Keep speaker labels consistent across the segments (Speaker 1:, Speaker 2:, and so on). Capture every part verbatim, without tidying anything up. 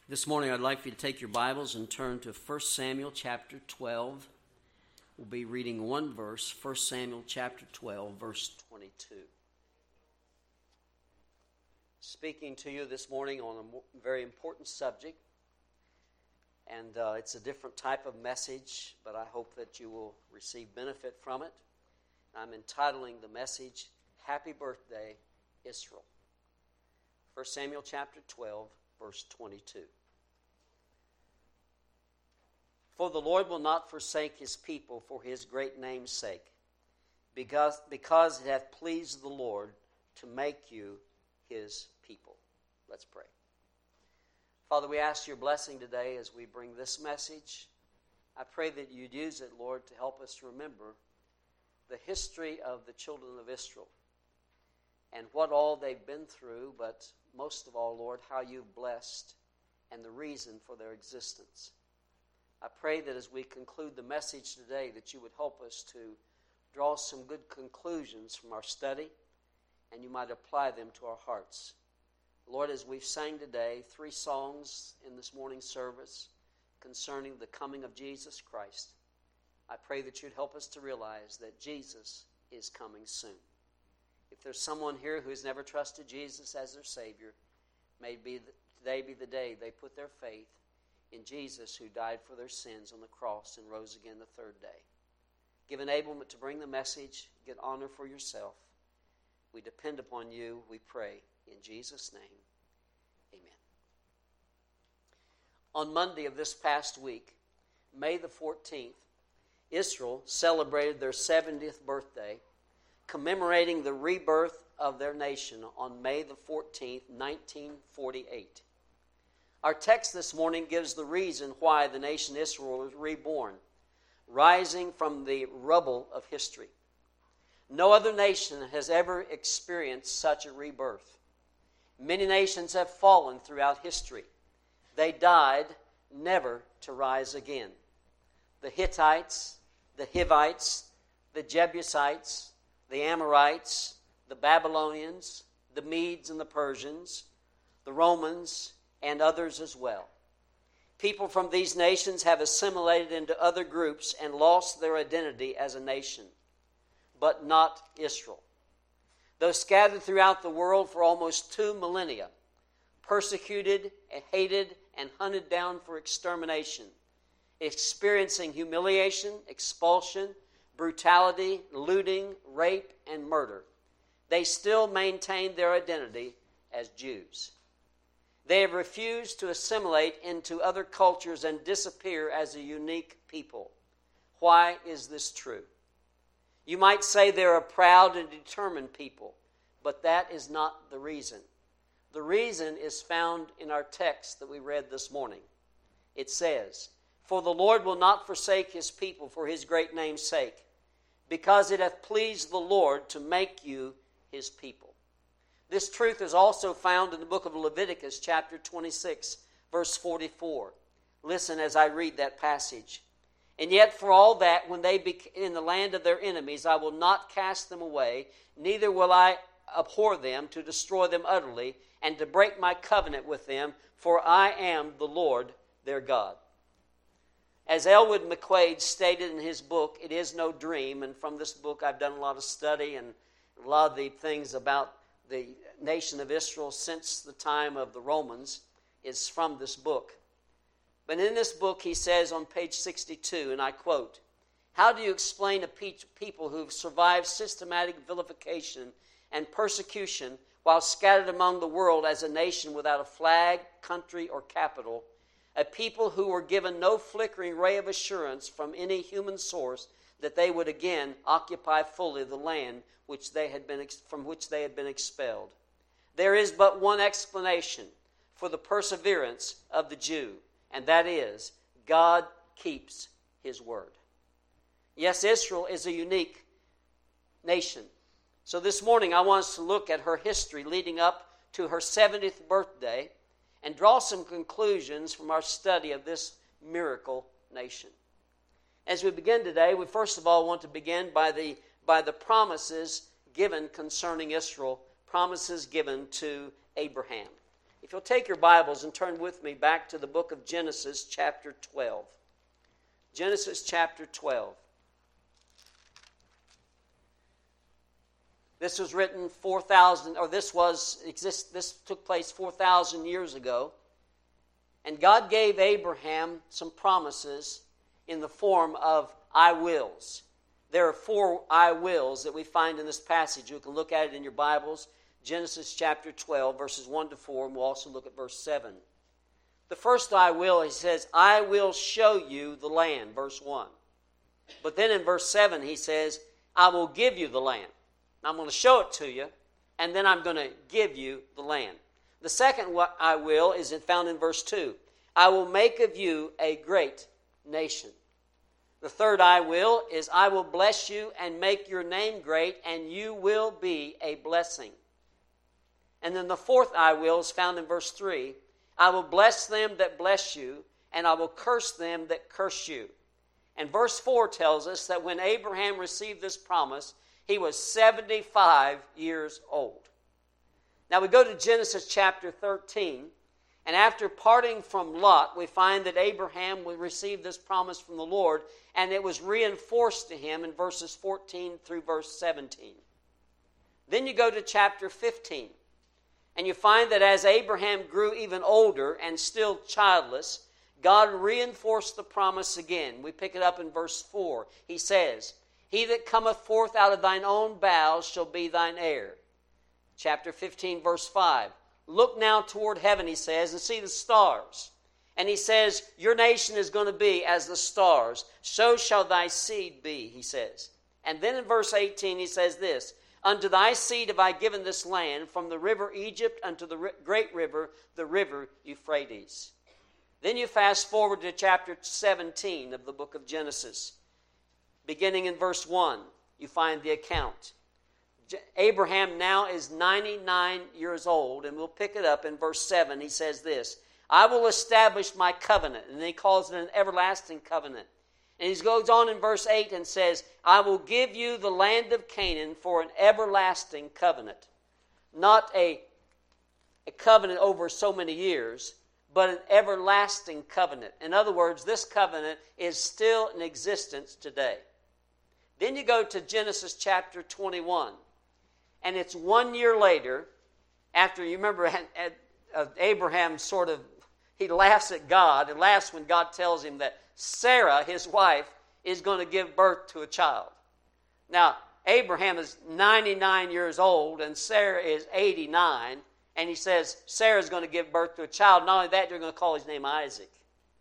Speaker 1: This morning I'd like for you to take your Bibles and turn to First Samuel chapter twelve. We'll be reading one verse, First Samuel chapter twelve, verse twenty-two. Speaking to you this morning on a very important subject, and uh, it's a different type of message, but I hope that you will receive benefit from it. I'm entitling the message, Happy Birthday, Israel. First Samuel chapter twelve, verse twenty-two. For the Lord will not forsake his people for his great name's sake, because, because it hath pleased the Lord to make you his people. Let's pray. Father, we ask your blessing today as we bring this message. I pray that you'd use it, Lord, to help us remember the history of the children of Israel and what all they've been through, but most of all, Lord, how you've blessed and the reason for their existence. I pray that as we conclude the message today, that you would help us to draw some good conclusions from our study, and you might apply them to our hearts. Lord, as we've sang today, three songs in this morning's service concerning the coming of Jesus Christ, I pray that you'd help us to realize that Jesus is coming soon. If there's someone here who has never trusted Jesus as their Savior, may be today be the day they put their faith in Jesus, who died for their sins on the cross and rose again the third day. Give enablement to bring the message. Get honor for yourself. We depend upon you, we pray. In Jesus' name, amen. On Monday of this past week, May the fourteenth, Israel celebrated their seventieth birthday, commemorating the rebirth of their nation on May the fourteenth, nineteen forty-eight. Our text this morning gives the reason why the nation Israel was reborn, rising from the rubble of history. No other nation has ever experienced such a rebirth. Many nations have fallen throughout history. They died never to rise again. The Hittites, the Hivites, the Jebusites, the Amorites, the Babylonians, the Medes and the Persians, the Romans, and others as well. People from these nations have assimilated into other groups and lost their identity as a nation, but not Israel. Though scattered throughout the world for almost two millennia, persecuted, hated, and hunted down for extermination, experiencing humiliation, expulsion, brutality, looting, rape, and murder, they still maintain their identity as Jews. They have refused to assimilate into other cultures and disappear as a unique people. Why is this true? You might say they're a proud and determined people, but that is not the reason. The reason is found in our text that we read this morning. It says, For the Lord will not forsake his people for his great name's sake, because it hath pleased the Lord to make you his people. This truth is also found in the book of Leviticus, chapter twenty-six, verse forty-four. Listen as I read that passage. And yet for all that, when they be in the land of their enemies, I will not cast them away, neither will I abhor them to destroy them utterly, and to break my covenant with them, for I am the Lord their God. As Elwood McQuaid stated in his book, It Is No Dream, and from this book I've done a lot of study and a lot of the things about the nation of Israel since the time of the Romans is from this book. But in this book he says on page sixty-two, and I quote, How do you explain a pe- people who've survived systematic vilification and persecution while scattered among the world as a nation without a flag, country, or capital, a people who were given no flickering ray of assurance from any human source that they would again occupy fully the land which they had been from which they had been expelled? There is but one explanation for the perseverance of the Jew, and that is, God keeps his word. Yes, Israel is a unique nation. So this morning I want us to look at her history leading up to her seventieth birthday and draw some conclusions from our study of this miracle nation. As we begin today, we first of all want to begin by the by the promises given concerning Israel, promises given to Abraham. If you'll take your Bibles and turn with me back to the book of Genesis chapter twelve. Genesis chapter twelve. This was written four thousand, or this was exist. This took place four thousand years ago, and God gave Abraham some promises in the form of "I wills." There are four "I wills" that we find in this passage. You can look at it in your Bibles. Genesis chapter twelve, verses one to four, and we'll also look at verse seven. The first "I will," he says, "I will show you the land," verse one. But then in verse seven, he says, "I will give you the land." I'm going to show it to you, and then I'm going to give you the land. The second "what I will" is found in verse two. "I will make of you a great nation." The third "I will" is, "I will bless you and make your name great, and you will be a blessing." And then the fourth "I will" is found in verse three. "I will bless them that bless you, and I will curse them that curse you." And verse four tells us that when Abraham received this promise, he was seventy-five years old. Now we go to Genesis chapter thirteen, and after parting from Lot, we find that Abraham received this promise from the Lord, and it was reinforced to him in verses fourteen through verse seventeen. Then you go to chapter fifteen, and you find that as Abraham grew even older and still childless, God reinforced the promise again. We pick it up in verse four. He says, "He that cometh forth out of thine own bowels shall be thine heir." Chapter fifteen, verse five. "Look now toward heaven," he says, "and see the stars." And he says, "Your nation is going to be as the stars. So shall thy seed be," he says. And then in verse eighteen, he says this, "Unto thy seed have I given this land, from the river Egypt unto the great river, the river Euphrates." Then you fast forward to chapter seventeen of the book of Genesis. Beginning in verse one, you find the account. Abraham now is ninety-nine years old, and we'll pick it up in verse seven. He says this, "I will establish my covenant," and he calls it an everlasting covenant. And he goes on in verse eight and says, "I will give you the land of Canaan for an everlasting covenant." Not a, a covenant over so many years, but an everlasting covenant. In other words, this covenant is still in existence today. Then you go to Genesis chapter twenty-one, and it's one year later, after, you remember, at, at, uh, Abraham sort of, he laughs at God, and laughs when God tells him that Sarah, his wife, is going to give birth to a child. Now, Abraham is ninety-nine years old, and Sarah is eighty-nine, and he says, Sarah's going to give birth to a child. Not only that, they're going to call his name Isaac.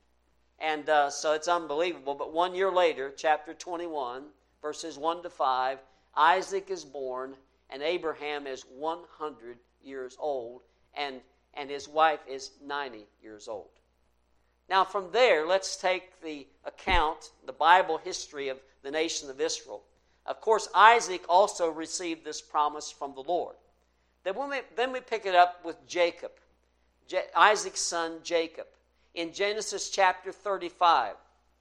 Speaker 1: And uh, so it's unbelievable, but one year later, chapter twenty-one, verses one to five, Isaac is born, and Abraham is one hundred years old, and, and his wife is ninety years old. Now from there, let's take the account, the Bible history of the nation of Israel. Of course, Isaac also received this promise from the Lord. Then we, then we pick it up with Jacob, J- Isaac's son Jacob. In Genesis chapter thirty-five,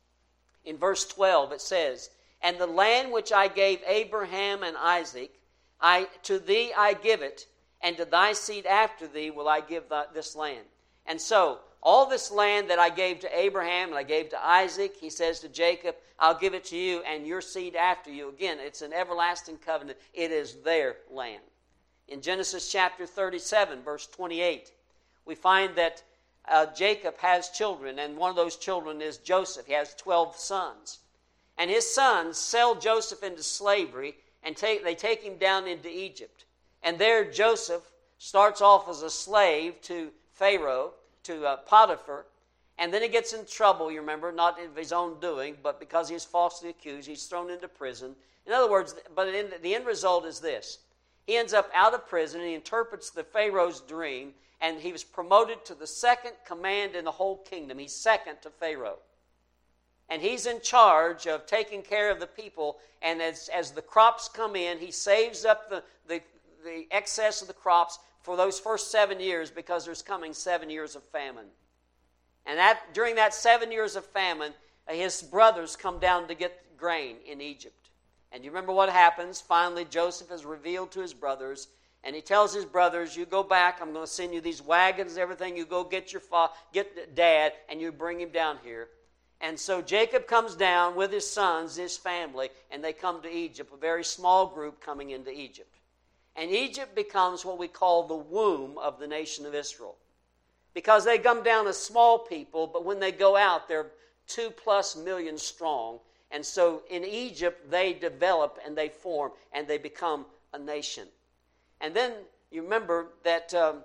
Speaker 1: in verse twelve, it says, "And the land which I gave Abraham and Isaac, I to thee I give it, and to thy seed after thee will I give the, this land." And so, all this land that I gave to Abraham and I gave to Isaac, he says to Jacob, "I'll give it to you and your seed after you." Again, it's an everlasting covenant. It is their land. In Genesis chapter thirty-seven, verse twenty-eight, we find that uh, Jacob has children, and one of those children is Joseph. He has twelve sons. And his sons sell Joseph into slavery, and take, they take him down into Egypt. And there Joseph starts off as a slave to Pharaoh, to uh, Potiphar, and then he gets in trouble, you remember, not of his own doing, but because he's falsely accused, he's thrown into prison. In other words, but in, the end result is this. He ends up out of prison, and he interprets the Pharaoh's dream, and he was promoted to the second command in the whole kingdom. He's second to Pharaoh. And he's in charge of taking care of the people, and as, as the crops come in, he saves up the, the, the excess of the crops for those first seven years because there's coming seven years of famine. And that during that seven years of famine, his brothers come down to get grain in Egypt. And you remember what happens? Finally, Joseph is revealed to his brothers, And he tells his brothers, you go back, I'm going to send you these wagons and everything. You go get your fa- get dad, and you bring him down here. And so Jacob comes down with his sons, his family, and they come to Egypt, a very small group coming into Egypt. And Egypt becomes what we call the womb of the nation of Israel. Because they come down as small people, but when they go out, they're two plus million strong. And so in Egypt, they develop and they form and they become a nation. And then you remember that um,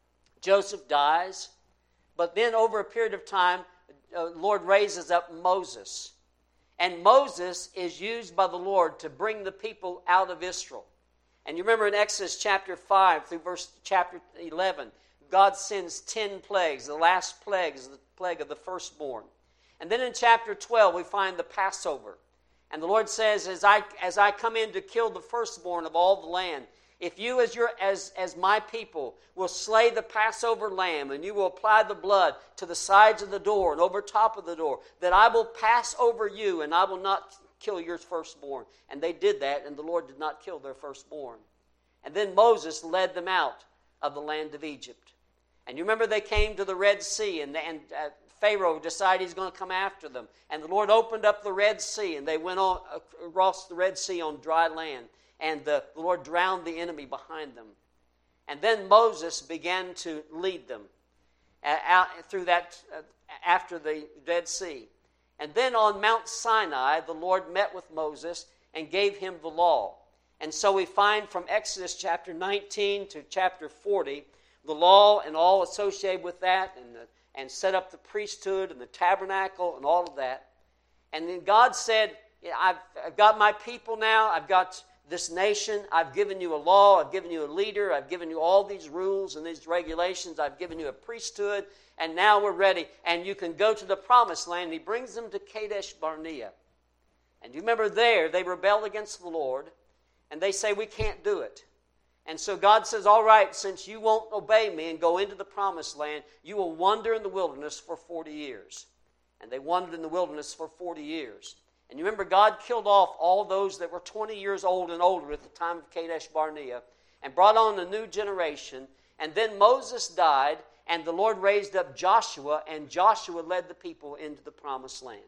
Speaker 1: Joseph dies, but then over a period of time, uh, Lord raises up Moses. And Moses is used by the Lord to bring the people out of Israel. And you remember in Exodus chapter five through verse chapter eleven, God sends ten plagues. The last plague is the plague of the firstborn. And then in chapter twelve, we find the Passover. And the Lord says, as I as I come in to kill the firstborn of all the land, if you as your as, as my people will slay the Passover lamb, and you will apply the blood to the sides of the door and over top of the door, that I will pass over you, and I will not kill your firstborn. And they did that, and the Lord did not kill their firstborn. And then Moses led them out of the land of Egypt. And you remember they came to the Red Sea, and, and uh, Pharaoh decided he's going to come after them. And the Lord opened up the Red Sea, and they went on across the Red Sea on dry land. And the, the Lord drowned the enemy behind them. And then Moses began to lead them uh, out through that uh, after the Red Sea. And then on Mount Sinai, the Lord met with Moses and gave him the law. And so we find from Exodus chapter nineteen to chapter forty, the law and all associated with that, and the, and set up the priesthood and the tabernacle and all of that. And then God said, I've, I've got my people now, I've got this nation, I've given you a law, I've given you a leader, I've given you all these rules and these regulations, I've given you a priesthood, and now we're ready, and you can go to the promised land. And he brings them to Kadesh Barnea. And you remember there, they rebel against the Lord, and they say, we can't do it. And so God says, all right, since you won't obey me and go into the promised land, you will wander in the wilderness for forty years. And they wandered in the wilderness for forty years. And you remember God killed off all those that were twenty years old and older at the time of Kadesh Barnea and brought on a new generation. And then Moses died, and the Lord raised up Joshua, and Joshua led the people into the promised land.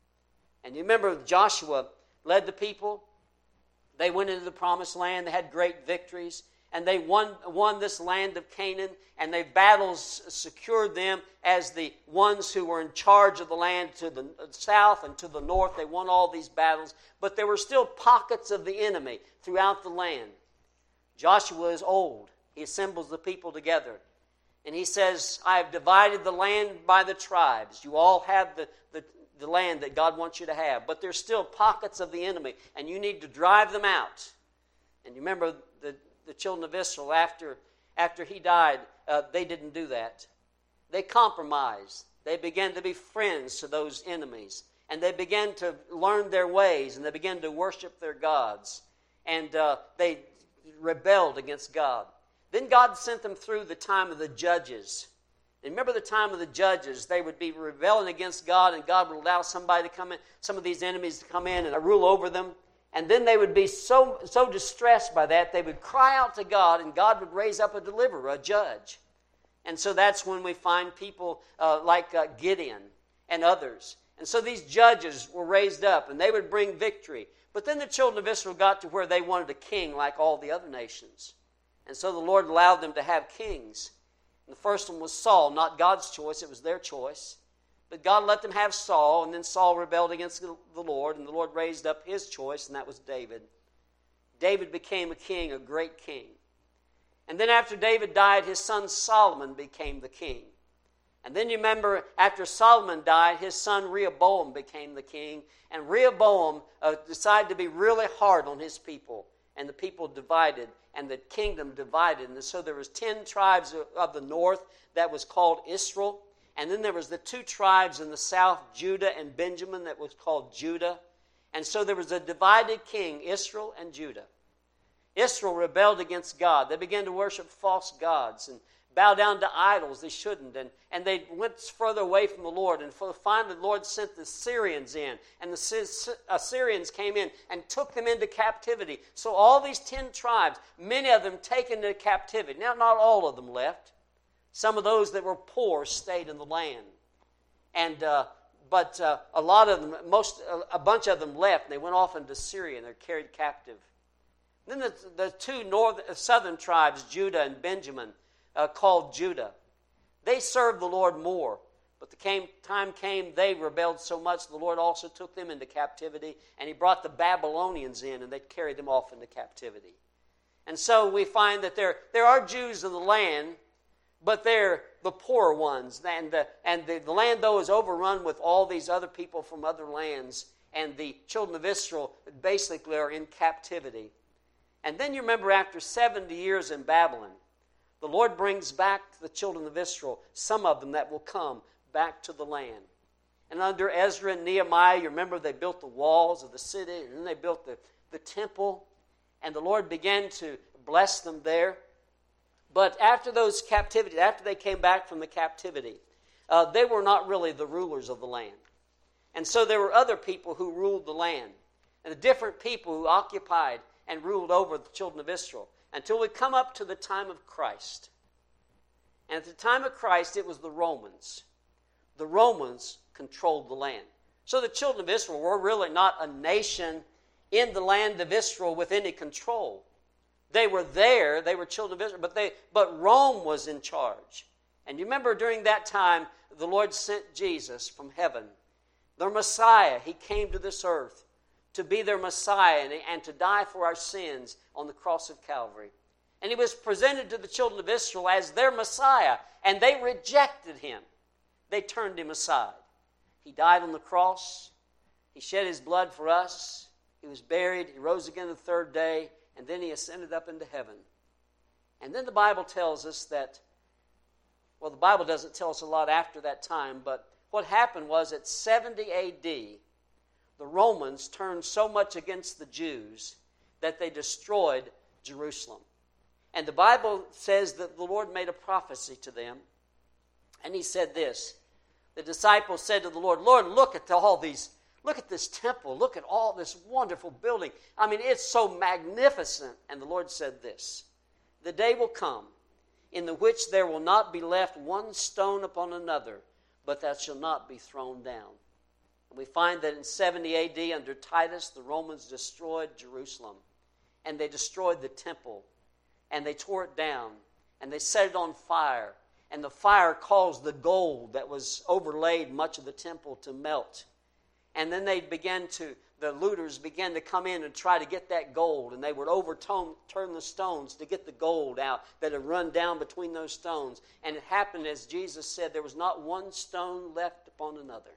Speaker 1: And you remember Joshua led the people. They went into the promised land. They had great victories. And they won, won this land of Canaan. And their battles secured them as the ones who were in charge of the land to the south and to the north. They won all these battles. But there were still pockets of the enemy throughout the land. Joshua is old. He assembles the people together. And he says, I have divided the land by the tribes. You all have the, the, the land that God wants you to have. But there's still pockets of the enemy, and you need to drive them out. And you remember the, the children of Israel, after, after he died, uh, they didn't do that. They compromised. They began to be friends to those enemies. And they began to learn their ways, and they began to worship their gods. And uh, they rebelled against God. Then God sent them through the time of the judges. And remember the time of the judges. They would be rebelling against God, and God would allow somebody to come in, some of these enemies to come in and rule over them. And then they would be so, so distressed by that, they would cry out to God, and God would raise up a deliverer, a judge. And so that's when we find people uh, like uh, Gideon and others. And so these judges were raised up, and they would bring victory. But then the children of Israel got to where they wanted a king like all the other nations. And so the Lord allowed them to have kings. And the first one was Saul, not God's choice, it was their choice. But God let them have Saul, and then Saul rebelled against the Lord, and the Lord raised up his choice, and that was David. David became a king, a great king. And then after David died, his son Solomon became the king. And then you remember, after Solomon died, his son Rehoboam became the king. And Rehoboam uh, decided to be really hard on his people. And the people divided, and the kingdom divided. And so there was ten tribes of the north that was called Israel. And then there was the two tribes in the south, Judah and Benjamin, that was called Judah. And so there was a divided king, Israel and Judah. Israel rebelled against God. They began to worship false gods. And bow down to idols they shouldn't, and, and they went further away from the Lord. And for, finally the Lord sent the Syrians in, and the Assyrians came in and took them into captivity. So all these ten tribes, many of them taken into captivity. Now, not all of them left. Some of those that were poor stayed in the land. And uh, but uh, a lot of them, most a bunch of them left, and they went off into Syria, and they're carried captive. Then the, the two northern, southern tribes, Judah and Benjamin, uh, called Judah, they served the Lord more. But the came, time came, they rebelled so much, the Lord also took them into captivity, and He brought the Babylonians in, and they carried them off into captivity. And so we find that there, there are Jews in the land, but they're the poorer ones. And, the, and the, the land, though, is overrun with all these other people from other lands, and the children of Israel basically are in captivity. And then you remember after seventy years in Babylon, the Lord brings back the children of Israel, some of them that will come back to the land. And under Ezra and Nehemiah, you remember they built the walls of the city, and then they built the, the temple, and the Lord began to bless them there. But after those captivity, after they came back from the captivity, uh, they were not really the rulers of the land. And so there were other people who ruled the land, and the different people who occupied and ruled over the children of Israel, until we come up to the time of Christ. And at the time of Christ, it was the Romans. The Romans controlled the land. So the children of Israel were really not a nation in the land of Israel with any control. They were there, they were children of Israel, but they but Rome was in charge. And you remember during that time, the Lord sent Jesus from heaven, their Messiah. He came to this earth to be their Messiah and, and to die for our sins on the cross of Calvary. And He was presented to the children of Israel as their Messiah, and they rejected Him. They turned Him aside. He died on the cross. He shed His blood for us. He was buried. He rose again the third day, and then He ascended up into heaven. And then the Bible tells us that, well, the Bible doesn't tell us a lot after that time, but what happened was at seventy A D, the Romans turned so much against the Jews that they destroyed Jerusalem. And the Bible says that the Lord made a prophecy to them, and He said this. The disciples said to the Lord, Lord, look at all these, look at this temple, look at all this wonderful building. I mean, it's so magnificent. And the Lord said this, the day will come in the which there will not be left one stone upon another, but that shall not be thrown down. And we find that in seventy A D under Titus, the Romans destroyed Jerusalem. And they destroyed the temple. And they tore it down. And they set it on fire. And the fire caused the gold that was overlaid much of the temple to melt. And then they began to, the looters began to come in and try to get that gold. And they would overturn turn the stones to get the gold out that had run down between those stones. And it happened, as Jesus said, there was not one stone left upon another.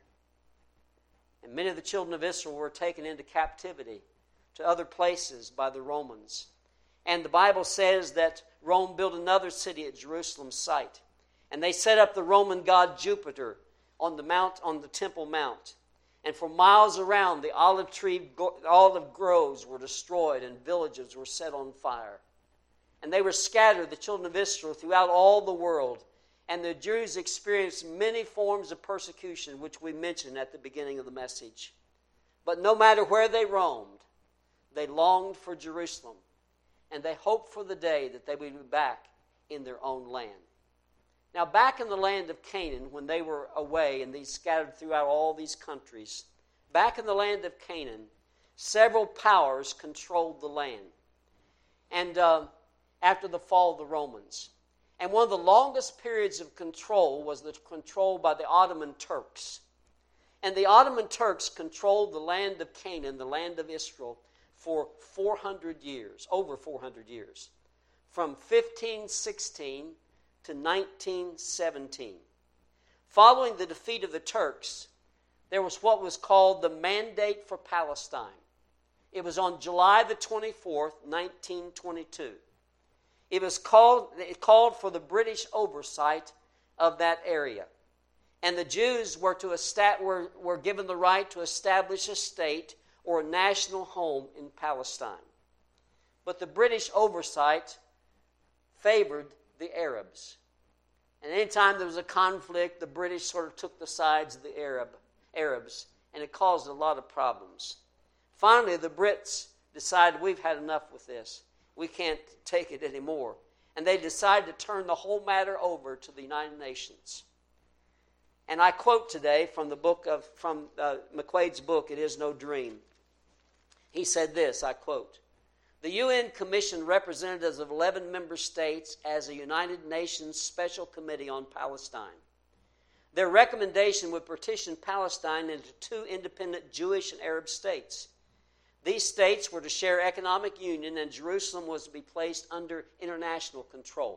Speaker 1: And many of the children of Israel were taken into captivity to other places by the Romans. And the Bible says that Rome built another city at Jerusalem's site. And they set up the Roman god Jupiter on the mount, on the Temple Mount. And for miles around, the olive tree, olive groves were destroyed and villages were set on fire. And they were scattered, the children of Israel, throughout all the world. And the Jews experienced many forms of persecution, which we mentioned at the beginning of the message. But no matter where they roamed, they longed for Jerusalem. And they hoped for the day that they would be back in their own land. Now, back in the land of Canaan, when they were away and these scattered throughout all these countries, back in the land of Canaan, several powers controlled the land. And uh, after the fall of the Romans. And one of the longest periods of control was the control by the Ottoman Turks. And the Ottoman Turks controlled the land of Canaan, the land of Israel, for four hundred years, over four hundred years, from fifteen sixteen to nineteen seventeen. Following the defeat of the Turks, there was what was called the Mandate for Palestine. It was on July the twenty-fourth, nineteen twenty-two. It was called, it called for the British oversight of that area. And the Jews were, to estat, were, were given the right to establish a state or a national home in Palestine. But the British oversight favored the Arabs. And anytime there was a conflict, the British sort of took the sides of the Arab, Arabs, and it caused a lot of problems. Finally, the Brits decided, we've had enough with this. We can't take it anymore. And they decided to turn the whole matter over to the United Nations. And I quote today from the book of, from uh, McQuaid's book, It Is No Dream. He said this, I quote, "The U N commissioned representatives of eleven member states as a United Nations Special Committee on Palestine. Their recommendation would partition Palestine into two independent Jewish and Arab states. These states were to share economic union, and Jerusalem was to be placed under international control.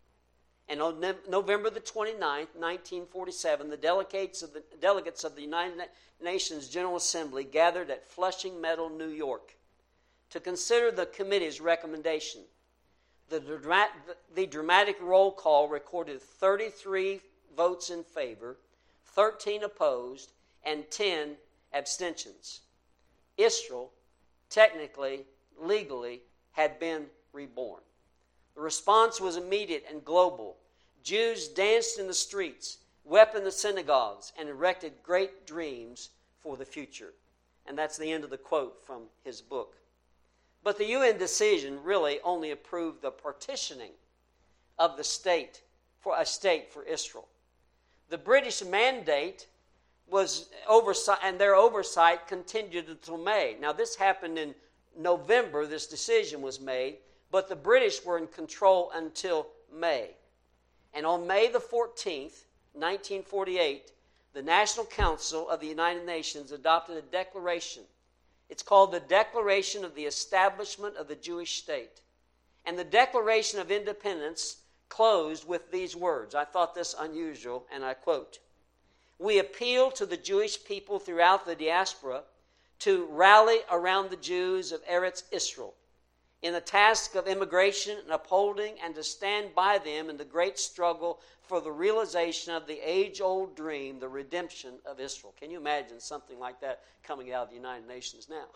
Speaker 1: And on November the twenty-ninth, nineteen forty-seven, the delegates of the, delegates of the United Nations General Assembly gathered at Flushing Meadow, New York, to consider the committee's recommendation. The, dra- the dramatic roll call recorded thirty-three votes in favor, thirteen opposed, and ten abstentions. Israel, technically, legally, had been reborn. The response was immediate and global. Jews danced in the streets, wept in the synagogues, and erected great dreams for the future." And that's the end of the quote from his book. But the U N decision really only approved the partitioning of the state for a state for Israel. The British mandate was oversight, and their oversight continued until May. Now, this happened in November, this decision was made, but the British were in control until May. And on May the fourteenth, nineteen forty-eight, the National Council of the United Nations adopted a declaration. It's called the Declaration of the Establishment of the Jewish State. And the Declaration of Independence closed with these words. I thought this unusual, and I quote, "We appeal to the Jewish people throughout the diaspora to rally around the Jews of Eretz Israel in the task of immigration and upholding, and to stand by them in the great struggle for the realization of the age-old dream, the redemption of Israel." Can you imagine something like that coming out of the United Nations now?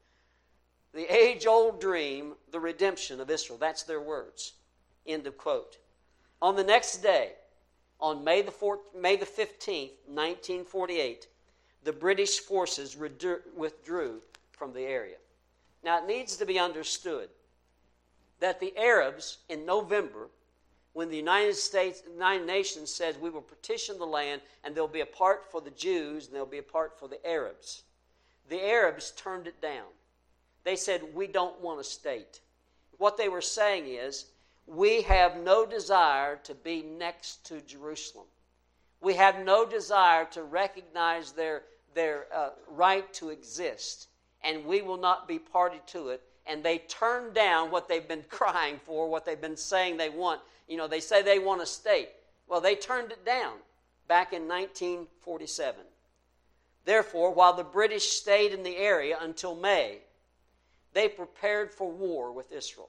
Speaker 1: The age-old dream, the redemption of Israel. That's their words. End of quote. On the next day, on May the fourth, May the fifteenth, nineteen forty-eight, the British forces withdrew from the area. Now, it needs to be understood that the Arabs in November, when the United States, United Nations says we will partition the land and there'll be a part for the Jews and there'll be a part for the Arabs, the Arabs turned it down. They said, we don't want a state. What they were saying is, we have no desire to be next to Jerusalem. We have no desire to recognize their, their uh, right to exist, and we will not be party to it. And they turned down what they've been crying for, what they've been saying they want. You know, they say they want a state. Well, they turned it down back in nineteen forty-seven. Therefore, while the British stayed in the area until May, they prepared for war with Israel.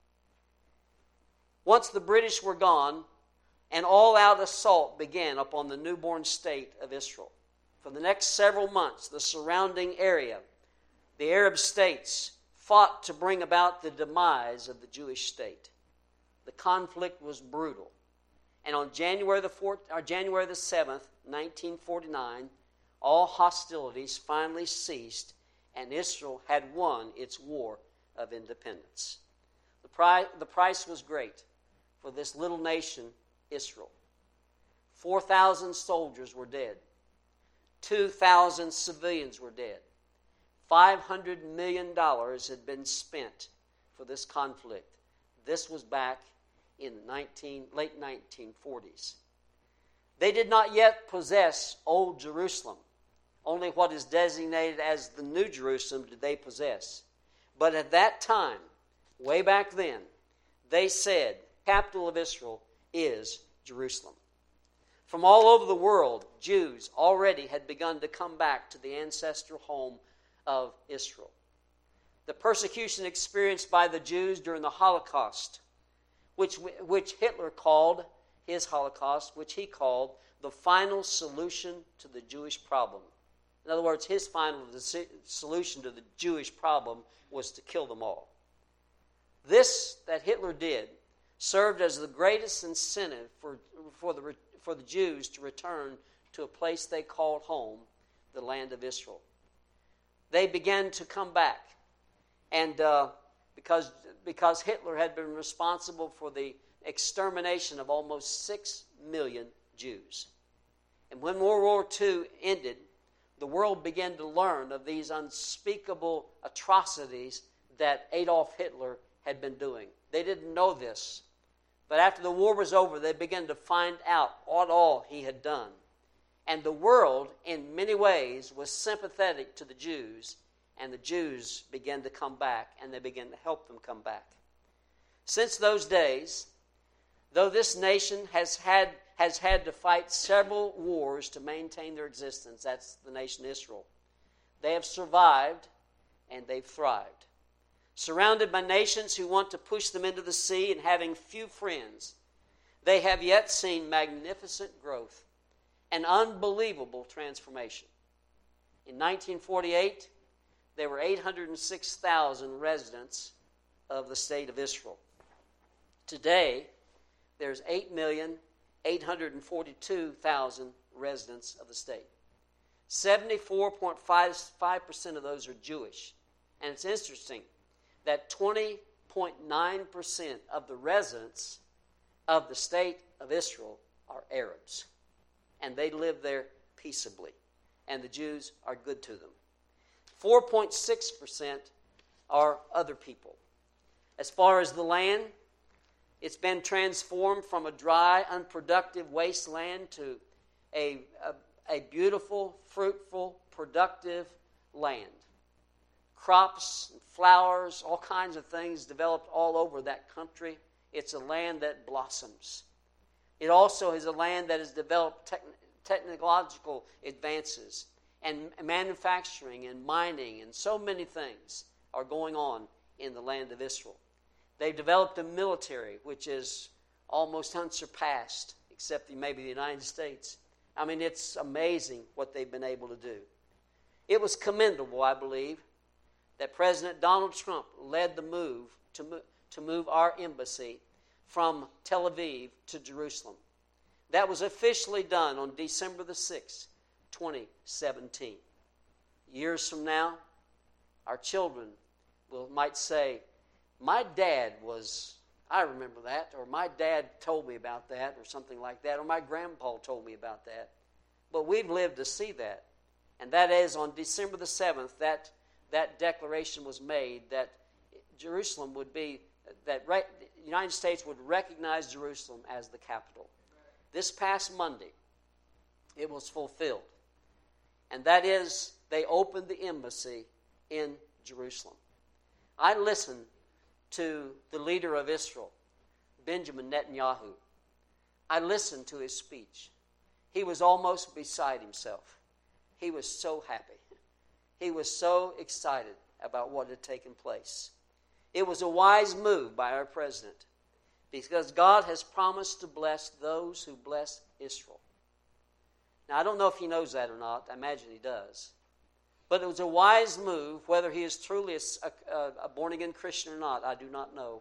Speaker 1: Once the British were gone, an all-out assault began upon the newborn state of Israel. For the next several months, the surrounding area, the Arab states, fought to bring about the demise of the Jewish state. The conflict was brutal. And on January the fourth, or January the seventh, nineteen forty-nine, all hostilities finally ceased, and Israel had won its war of independence. The, pri- the price was great for this little nation, Israel. four thousand soldiers were dead. two thousand civilians were dead. five hundred million dollars had been spent for this conflict. This was back in the nineteen, late nineteen forties. They did not yet possess Old Jerusalem. Only what is designated as the New Jerusalem did they possess. But at that time, way back then, they said, capital of Israel is Jerusalem. From all over the world, Jews already had begun to come back to the ancestral home of Israel. The persecution experienced by the Jews during the Holocaust, which, which Hitler called his Holocaust, which he called the final solution to the Jewish problem. In other words, his final solution to the Jewish problem was to kill them all. This that Hitler did served as the greatest incentive for, for, the, for the Jews to return to a place they called home, the land of Israel. They began to come back. And uh, because, because Hitler had been responsible for the extermination of almost six million Jews. And when World War Two ended, the world began to learn of these unspeakable atrocities that Adolf Hitler had been doing. They didn't know this. But after the war was over, they began to find out what all he had done. And the world, in many ways, was sympathetic to the Jews, and the Jews began to come back, and they began to help them come back. Since those days, though this nation has had, has had to fight several wars to maintain their existence, that's the nation Israel, they have survived and they've thrived. Surrounded by nations who want to push them into the sea and having few friends, they have yet seen magnificent growth and unbelievable transformation. In nineteen forty-eight, there were eight hundred six thousand residents of the state of Israel. Today, there's eight million eight hundred forty-two thousand residents of the state. seventy-four point five percent of those are Jewish. And it's interesting that twenty point nine percent of the residents of the state of Israel are Arabs. And they live there peaceably. And the Jews are good to them. four point six percent are other people. As far as the land, it's been transformed from a dry, unproductive wasteland to a, a, a beautiful, fruitful, productive land. Crops, flowers, all kinds of things developed all over that country. It's a land that blossoms. It also is a land that has developed te- technological advances, and manufacturing and mining and so many things are going on in the land of Israel. They've developed a military which is almost unsurpassed, except maybe the United States. I mean, it's amazing what they've been able to do. It was commendable, I believe, that President Donald Trump led the move to, mo- to move our embassy from Tel Aviv to Jerusalem. That was officially done on December the sixth, twenty seventeen. Years from now, our children will might say, my dad was, I remember that, or my dad told me about that, or something like that, or my grandpa told me about that. But we've lived to see that. And that is on December the seventh, that, that declaration was made that Jerusalem would be, that re- the United States would recognize Jerusalem as the capital. This past Monday, it was fulfilled. And that is, they opened the embassy in Jerusalem. I listened to the leader of Israel, Benjamin Netanyahu. I listened to his speech. He was almost beside himself. He was so happy. He was so excited about what had taken place. It was a wise move by our president, because God has promised to bless those who bless Israel. Now, I don't know if he knows that or not. I imagine he does. But it was a wise move. Whether he is truly a, a, a born-again Christian or not, I do not know.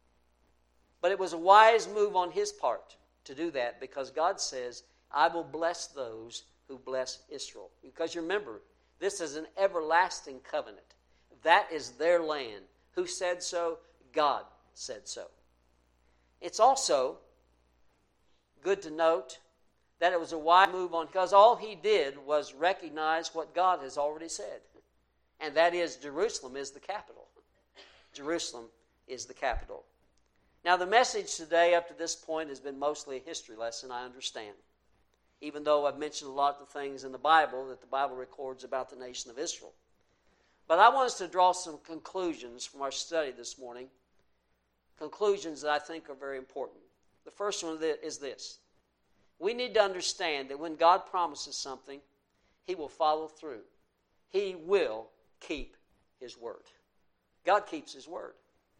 Speaker 1: But it was a wise move on his part to do that, because God says, I will bless those who bless Israel. Because you remember, this is an everlasting covenant. That is their land. Who said so? God said so. It's also good to note that it was a wise move on, because all he did was recognize what God has already said. And that is, Jerusalem is the capital. Jerusalem is the capital. Now, the message today up to this point has been mostly a history lesson, I understand. Even though I've mentioned a lot of things in the Bible that the Bible records about the nation of Israel. But I want us to draw some conclusions from our study this morning. Conclusions that I think are very important. The first one is this. We need to understand that when God promises something, He will follow through. He will keep His word. God keeps His word.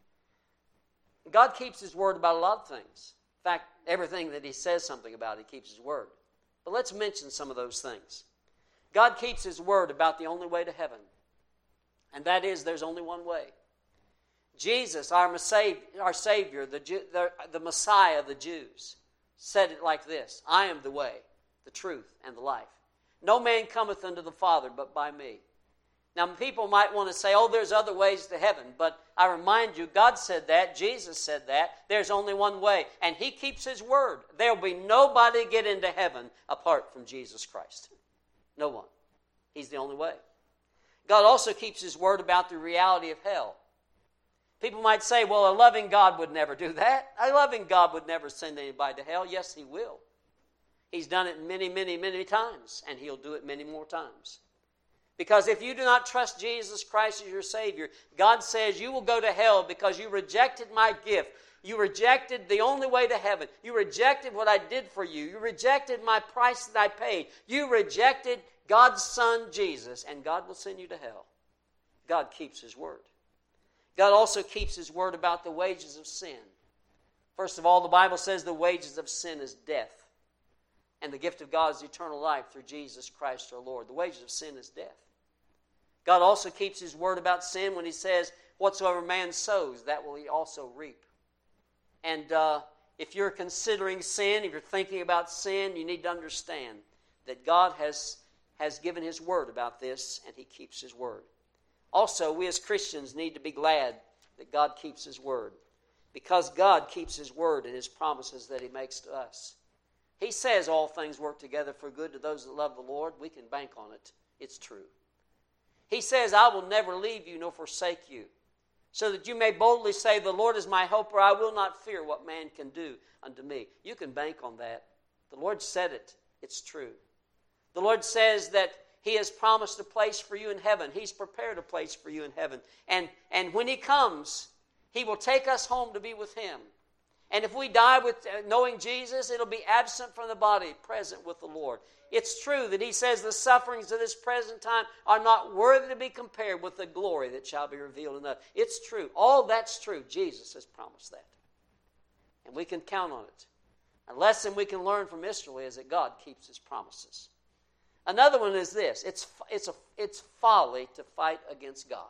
Speaker 1: God keeps His word about a lot of things. In fact, everything that He says something about, He keeps His word. But let's mention some of those things. God keeps His word about the only way to heaven. And that is, there's only one way. Jesus, our Messiah, our Savior, the, the, the Messiah of the Jews, said it like this: I am the way, the truth, and the life. No man cometh unto the Father but by me. Now, people might want to say, oh, there's other ways to heaven. But I remind you, God said that. Jesus said that. There's only one way. And He keeps His word. There will be nobody get into heaven apart from Jesus Christ. No one. He's the only way. God also keeps His word about the reality of hell. People might say, well, a loving God would never do that. A loving God would never send anybody to hell. Yes, He will. He's done it many, many, many times. And He'll do it many more times. Because if you do not trust Jesus Christ as your Savior, God says you will go to hell because you rejected my gift. You rejected the only way to heaven. You rejected what I did for you. You rejected my price that I paid. You rejected God's Son, Jesus, and God will send you to hell. God keeps His word. God also keeps His word about the wages of sin. First of all, the Bible says the wages of sin is death. And the gift of God is eternal life through Jesus Christ our Lord. The wages of sin is death. God also keeps His word about sin when He says, whatsoever man sows, that will he also reap. And uh, if you're considering sin, if you're thinking about sin, you need to understand that God has, has given His word about this, and He keeps His word. Also, we as Christians need to be glad that God keeps His word, because God keeps His word and His promises that He makes to us. He says all things work together for good to those that love the Lord. We can bank on it. It's true. He says, I will never leave you nor forsake you, so that you may boldly say, the Lord is my helper. I will not fear what man can do unto me. You can bank on that. The Lord said it. It's true. The Lord says that He has promised a place for you in heaven. He's prepared a place for you in heaven. And, and when He comes, He will take us home to be with Him. And if we die with knowing Jesus, it'll be absent from the body, present with the Lord. It's true that He says the sufferings of this present time are not worthy to be compared with the glory that shall be revealed in us. It's true. All that's true. Jesus has promised that. And we can count on it. A lesson we can learn from Israel is that God keeps His promises. Another one is this. It's, it's, a, it's folly to fight against God.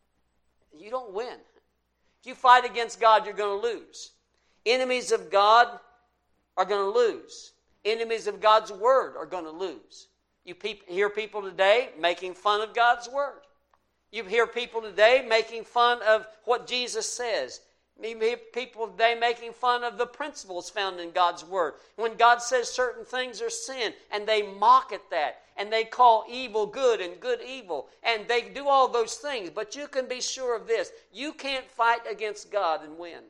Speaker 1: You don't win. If you fight against God, you're going to lose. Enemies of God are going to lose. Enemies of God's word are going to lose. You pe- hear people today making fun of God's word. You hear people today making fun of what Jesus says. You hear people today making fun of the principles found in God's word. When God says certain things are sin, and they mock at that, and they call evil good and good evil, and they do all those things. But you can be sure of this. You can't fight against God and win.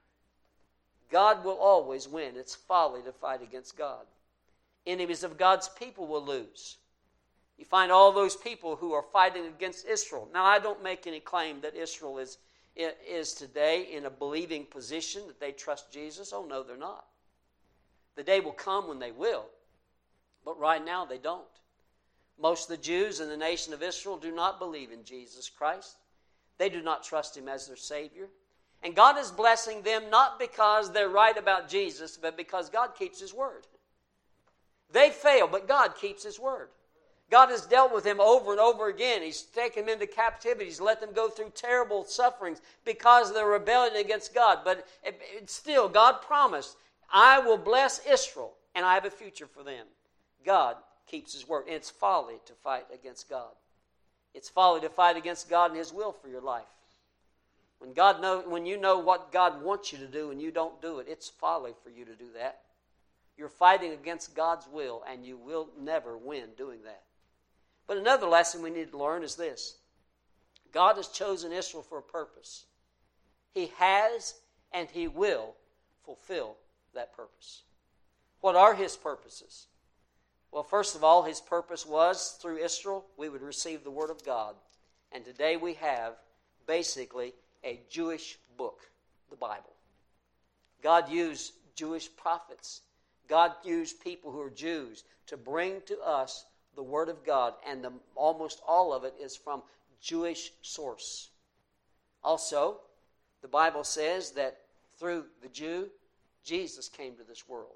Speaker 1: God will always win. It's folly to fight against God. Enemies of God's people will lose. You find all those people who are fighting against Israel. Now, I don't make any claim that Israel is, is today in a believing position, that they trust Jesus. Oh, no, they're not. The day will come when they will. But right now, they don't. Most of the Jews in the nation of Israel do not believe in Jesus Christ. They do not trust Him as their Savior. And God is blessing them not because they're right about Jesus, but because God keeps His word. They fail, but God keeps His word. God has dealt with them over and over again. He's taken them into captivity. He's let them go through terrible sufferings because of their rebellion against God. But it, it still, God promised, I will bless Israel, and I have a future for them. God keeps His word. And it's folly to fight against God. It's folly to fight against God and His will for your life. When God know, when you know what God wants you to do and you don't do it, it's folly for you to do that. You're fighting against God's will, and you will never win doing that. But another lesson we need to learn is this. God has chosen Israel for a purpose. He has and He will fulfill that purpose. What are His purposes? Well, first of all, His purpose was through Israel we would receive the Word of God. And today we have basically a Jewish book, the Bible. God used Jewish prophets. God used people who are Jews to bring to us the Word of God, and the, almost all of it is from Jewish source. Also, the Bible says that through the Jew, Jesus came to this world.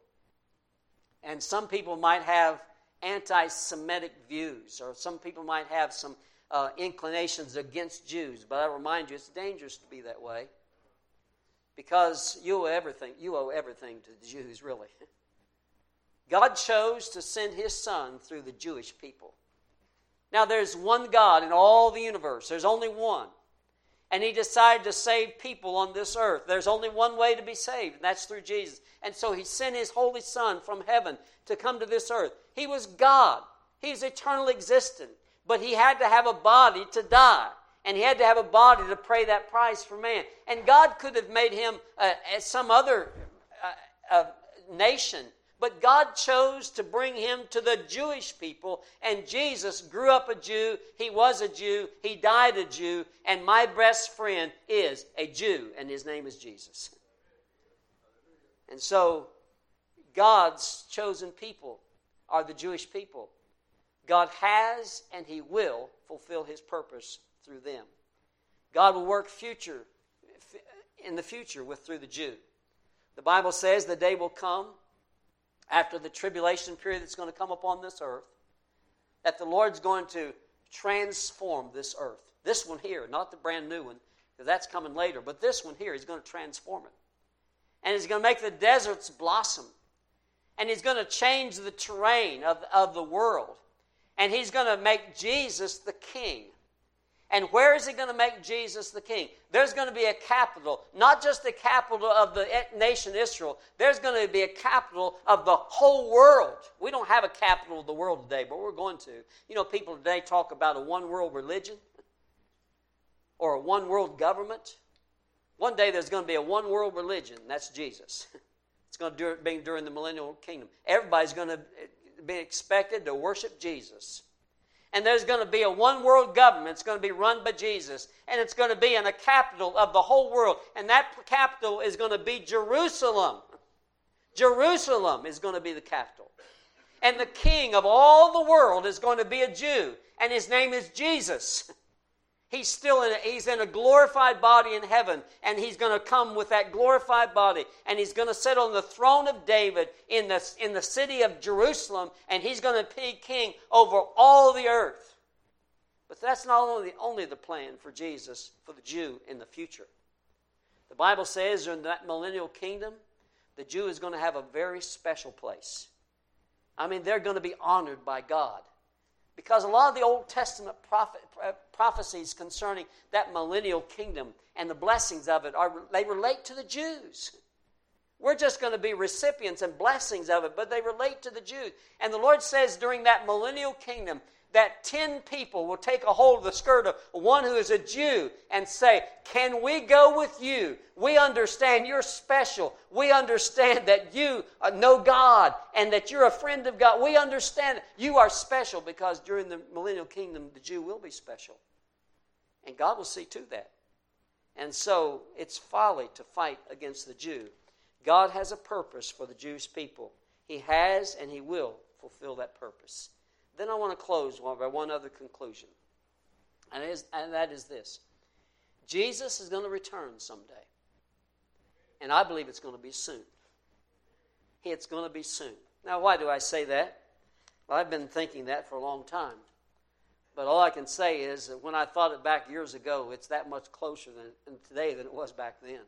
Speaker 1: And some people might have anti-Semitic views, or some people might have some uh, inclinations against Jews. But I remind you, it's dangerous to be that way. Because you owe everything. You owe everything to the Jews, really. God chose to send His Son through the Jewish people. Now, there's one God in all the universe. There's only one. And He decided to save people on this earth. There's only one way to be saved, and that's through Jesus. And so He sent His Holy Son from heaven to come to this earth. He was God. He's eternally existent. But He had to have a body to die. And He had to have a body to pay that price for man. And God could have made Him uh, as some other uh, uh, nation. But God chose to bring Him to the Jewish people. And Jesus grew up a Jew. He was a Jew. He died a Jew. And my best friend is a Jew. And His name is Jesus. And so God's chosen people are the Jewish people. God has and He will fulfill His purpose through them. God will work future in the future with through the Jew. The Bible says the day will come after the tribulation period that's going to come upon this earth, that the Lord's going to transform this earth. This one here, not the brand new one, because that's coming later, but this one here, He's going to transform it. And He's going to make the deserts blossom. And He's going to change the terrain of, of the world. And He's going to make Jesus the King. And where is He going to make Jesus the King? There's going to be a capital, not just the capital of the nation Israel. There's going to be a capital of the whole world. We don't have a capital of the world today, but we're going to. You know, people today talk about a one-world religion or a one-world government. One day there's going to be a one-world religion, and that's Jesus. It's going to be during the millennial kingdom. Everybody's going to be expected to worship Jesus. And there's going to be a one-world government. It's going to be run by Jesus. And it's going to be in the capital of the whole world. And that capital is going to be Jerusalem. Jerusalem is going to be the capital. And the king of all the world is going to be a Jew. And His name is Jesus. He's still in a, he's in a glorified body in heaven. And He's going to come with that glorified body. And He's going to sit on the throne of David in the, in the city of Jerusalem. And He's going to be king over all the earth. But that's not only, only the plan for Jesus, for the Jew in the future. The Bible says in that millennial kingdom, the Jew is going to have a very special place. I mean, they're going to be honored by God. Because a lot of the Old Testament prophet, prophecies concerning that millennial kingdom and the blessings of it, are they relate to the Jews. We're just going to be recipients and blessings of it, but they relate to the Jews. And the Lord says during that millennial kingdom that ten people will take a hold of the skirt of one who is a Jew and say, can we go with you? We understand you're special. We understand that you know God and that you're a friend of God. We understand you are special, because during the millennial kingdom, the Jew will be special. And God will see to that. And so it's folly to fight against the Jew. God has a purpose for the Jewish people. He has and He will fulfill that purpose. Then I want to close by one other conclusion. And, it is, and that is this. Jesus is going to return someday. And I believe it's going to be soon. It's going to be soon. Now, why do I say that? Well, I've been thinking that for a long time. But all I can say is that when I thought it back years ago, it's that much closer than today than it was back then.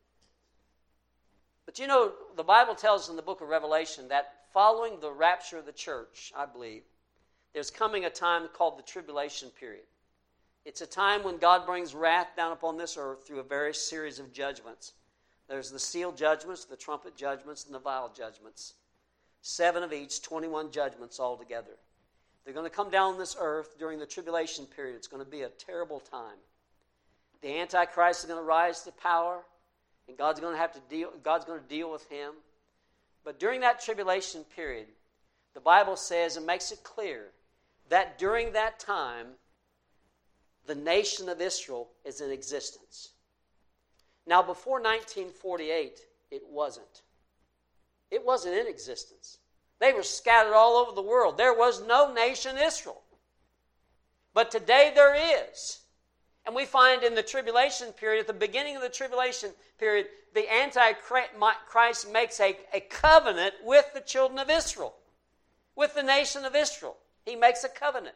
Speaker 1: But you know, the Bible tells us in the book of Revelation that following the rapture of the church, I believe, there's coming a time called the tribulation period. It's a time when God brings wrath down upon this earth through a various series of judgments. There's the seal judgments, the trumpet judgments, and the vial judgments. Seven of each, twenty-one judgments altogether. They're going to come down on this earth during the tribulation period. It's going to be a terrible time. The Antichrist is going to rise to power, and God's going to have to deal, God's going to deal with him. But during that tribulation period, the Bible says and makes it clear that during that time, the nation of Israel is in existence. Now, before nineteen forty-eight, it wasn't. It wasn't in existence. They were scattered all over the world. There was no nation Israel. But today there is. And we find in the tribulation period, at the beginning of the tribulation period, the Antichrist makes a, a covenant with the children of Israel, with the nation of Israel. He makes a covenant.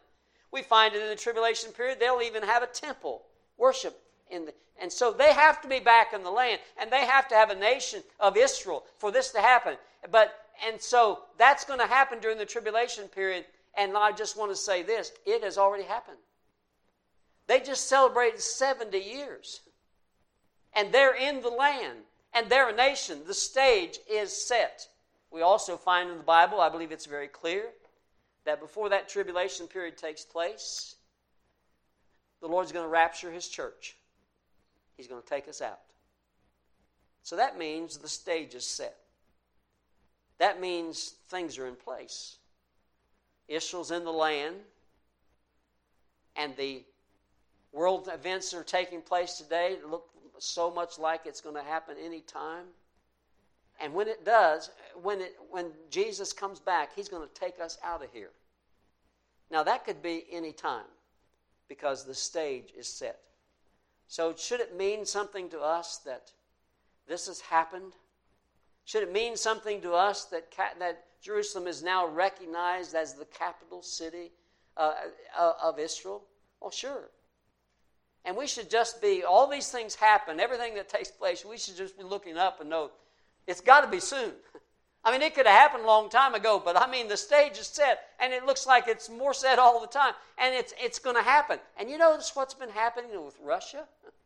Speaker 1: We find it in the tribulation period, they'll even have a temple worship. In the, and so they have to be back in the land, and they have to have a nation of Israel for this to happen. But and so that's going to happen during the tribulation period. And I just want to say this, it has already happened. They just celebrated seventy years. And they're in the land. And they're a nation. The stage is set. We also find in the Bible, I believe it's very clear, that before that tribulation period takes place, the Lord's going to rapture His church. He's going to take us out. So that means the stage is set. That means things are in place. Israel's in the land, and the world events that are taking place today look so much like it's going to happen any time. And when it does, when it when Jesus comes back, He's going to take us out of here. Now that could be any time, because the stage is set. So should it mean something to us that this has happened? Should it mean something to us that that Jerusalem is now recognized as the capital city uh, of Israel? Well, sure. And we should just be, all these things happen, everything that takes place, we should just be looking up and know it's got to be soon. I mean, it could have happened a long time ago, but I mean, the stage is set, and it looks like it's more set all the time, and it's it's going to happen. And you notice what's been happening with Russia?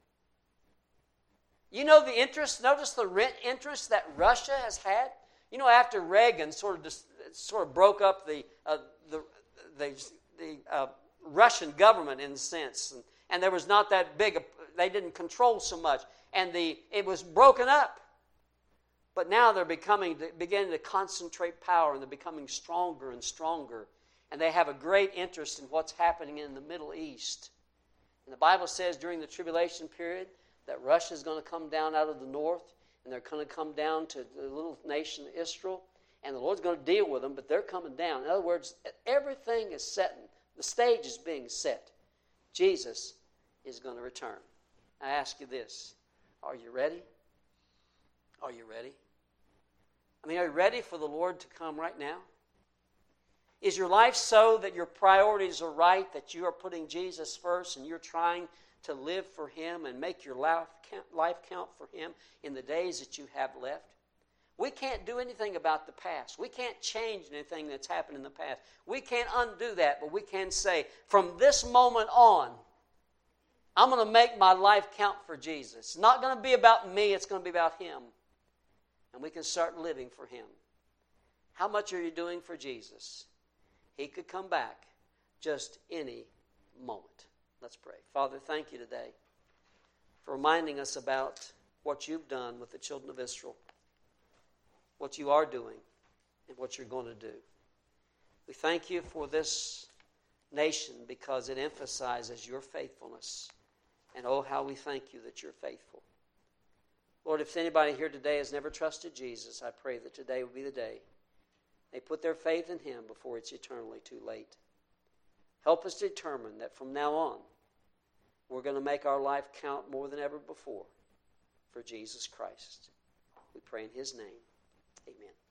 Speaker 1: You know the interest, notice the rent interest that Russia has had? You know, after Reagan sort of just, sort of broke up the uh, the the, the uh, Russian government in a sense, and, and there was not that big, a, they didn't control so much, and the it was broken up. But now they're becoming, beginning to concentrate power, and they're becoming stronger and stronger, and they have a great interest in what's happening in the Middle East. And the Bible says during the tribulation period that Russia is going to come down out of the north, and they're going to come down to the little nation of Israel, and the Lord's going to deal with them, but they're coming down. In other words, everything is set. The stage is being set. Jesus is going to return. I ask you this. Are you ready? Are you ready? I mean, are you ready for the Lord to come right now? Is your life so that your priorities are right, that you are putting Jesus first and you're trying to live for Him and make your life count, life count for Him in the days that you have left? We can't do anything about the past. We can't change anything that's happened in the past. We can't undo that, but we can say, from this moment on, I'm going to make my life count for Jesus. It's not going to be about me, it's going to be about Him. And we can start living for Him. How much are you doing for Jesus? He could come back just any moment. Let's pray. Father, thank you today for reminding us about what you've done with the children of Israel, what you are doing, and what you're going to do. We thank you for this nation because it emphasizes your faithfulness. And oh, how we thank you that you're faithful. Lord, if anybody here today has never trusted Jesus, I pray that today will be the day they put their faith in Him before it's eternally too late. Help us to determine that from now on, we're going to make our life count more than ever before for Jesus Christ. We pray in His name. Amen.